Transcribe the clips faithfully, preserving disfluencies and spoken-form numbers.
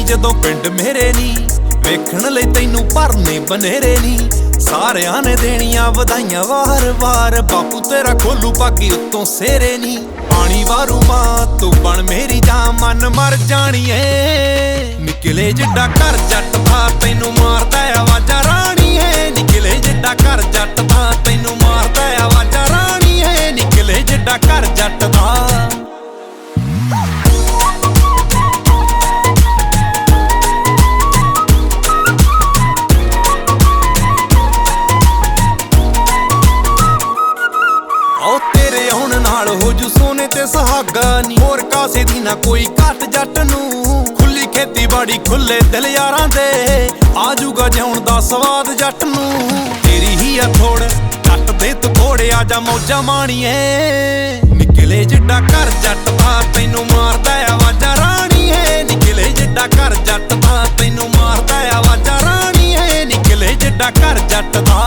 ਨਹੀਂ ਜਦੋਂ ਪਿੰਡ ਮੇਰੇ ਨੀ ਵੇਖਣ ਲਈ ਤੈਨੂੰ ਭਰਨੇ ਬਨੇਰੇ ਨੀ ਸਾਰਿਆਂ ਨੇ ਦੇਣੀਆਂ ਵਧਾਈਆਂ ਵਾਰ-ਵਾਰ ਬਾਪੂ ਤੇਰਾ ਖੋਲੂ ਪਾਗੀ ਉੱਤੋਂ ਸੇਰੇ ਨੀ ਪਾਣੀ ਵਾਰੂ ਮਾਂ ਤੂੰ ਬਣ ਮੇਰੀ ਜਾਨ ਮਨ ਮਰ ਜਾਣੀਏ ਨਿਕਲੇ ਜਿੱਡਾ ਘਰ ਜੱਟ ਦਾ ਤੈਨੂੰ ਮਾਰਦਾ ਆਵਾਜ਼ਾਂ ਰਾਣੀਏ ਨਿਕਲੇ ਜਿੱਡਾ ਘਰ ਜੱਟ ਦਾ ਤੈਨੂੰ ਮਾਰਦਾ ਆਵਾਜ਼ਾਂ ਰਾਣੀਏ ਨਿਕਲੇ ਜਿੱਡਾ ਘਰ ਜੱਟ ਦਾ ਹੋ ਜੂ ਸੋਨੇ ਤੇ ਸੁਹਾਗਾ ਨੀ ਹੋਰ ਕਾਸੇ ਦੀ ਨਾ ਕੋਈ ਘੱਟ ਜੱਟ ਨੂੰ ਖੁੱਲੀ ਖੇਤੀਬਾੜੀ ਖੁੱਲੇ ਦਿਲ ਯਾਰਾਂ ਦੇ ਆਜੂਗਾ ਜਿਉਣ ਦਾ ਸਵਾਦ ਜੱਟ ਨੂੰ ਤੇਰੀ ਹੀ ਆ ਥੋੜ ਜੱਟ ਦੇ ਤਕੋੜੇ ਆ ਜਾ ਮੌਜਾਂ ਮਾਣੀਏ ਨਿਕਲੇ ਜਿੱਡਾ ਘਰ ਜੱਟ ਦਾ ਤੈਨੂੰ ਮਾਰਦਾ ਆਵਾਜ਼ਾਂ ਰਾਣੀਏ ਨਿਕਲੇ ਜਿੱਡਾ ਘਰ ਜੱਟ ਦਾ ਤੈਨੂੰ ਮਾਰਦਾ ਆਵਾਜ਼ਾਂ ਰਾਣੀਏ ਨਿਕਲੇ ਜਿੱਡਾ ਘਰ ਜੱਟ ਦਾ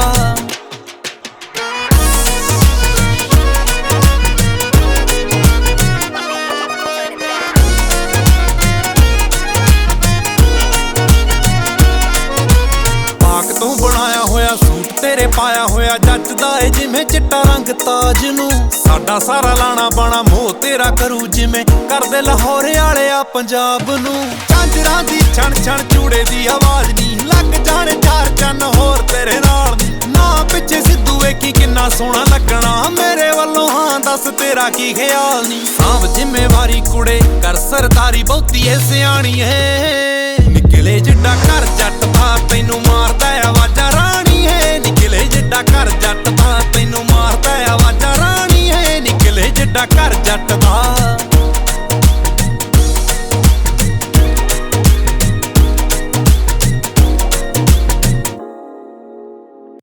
ਤੂੰ ਬਣਾਇਆ ਹੋਇਆ ਸੂਟ ਤੇਰੇ ਪਾਇਆ ਹੋਇਆ ਜੱਚਦਾ ਏ ਜਿਵੇਂ ਚਿੱਟਾ ਰੰਗ ਤਾਜ ਨੂੰ ਸਾਡਾ ਸਾਰਾ ਲਾਣਾ ਬਾਣਾ ਮੋਹ ਤੇਰਾ ਕਰੂ ਜਿਵੇਂ ਕਰਦੇ ਲਾਹੌਰ ਵਾਲੇ ਆ ਪੰਜਾਬ ਨੂੰ ਝਾਂਜਰਾਂ ਦੀ ਛਣ ਛਣ ਚੂੜੇ ਦੀ ਆਵਾਜ਼ ਨੀ ਲੱਗ ਜਾਣੇ ਚਾਰ ਚੰਨ ਹੋਰ ਤੇਰੇ ਨਾਲ ਨਾ ਪਿੱਛੇ ਸਿੱਧੂ ਵੇਖੀ ਕਿੰਨਾ ਸੋਹਣਾ ਲੱਗਣਾ ਮੇਰੇ ਵੱਲੋਂ ਹਾਂ ਦੱਸ ਤੇਰਾ ਕੀ ਖਿਆਲ ਨੀ ਸਾਂਭ ਜ਼ਿੰਮੇਵਾਰੀ ਕੁੜੇ ਕਰ ਸਰਦਾਰੀ ਬਹੁਤੀ ਏ ਸਿਆਣੀ ਏ